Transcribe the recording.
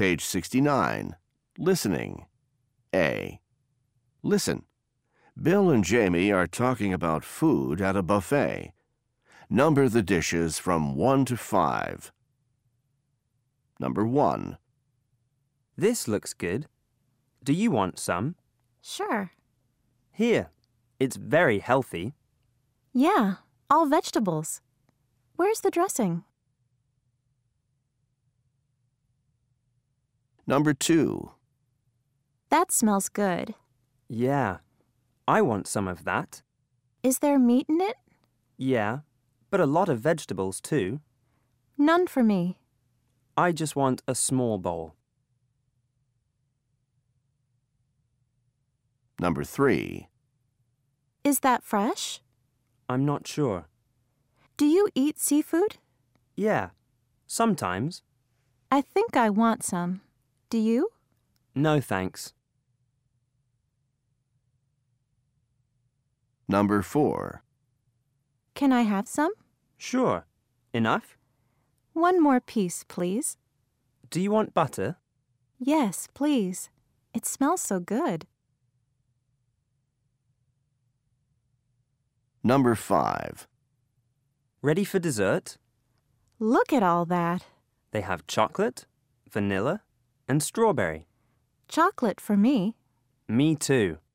Page 69. Listening. A. Listen. Bill and Jamie are talking about food at a buffet. Number the dishes from 1 to 5. Number 1. This looks good. Do you want some? Sure. Here. It's very healthy. Yeah, all vegetables. Where's the dressing? Number 2. That smells good. Yeah. I want some of that. Is there meat in it? Yeah, but a lot of vegetables too. None for me. I just want a small bowl. Number 3. Is that fresh? I'm not sure. Do you eat seafood? Yeah, sometimes. I think I want some. Do you? No, thanks. Number 4. Can I have some? Sure. Enough? One more piece, please. Do you want butter? Yes, please. It smells so good. Number 5. Ready for dessert? Look at all that. They have chocolate, vanilla, and strawberry. Chocolate for me. Me too.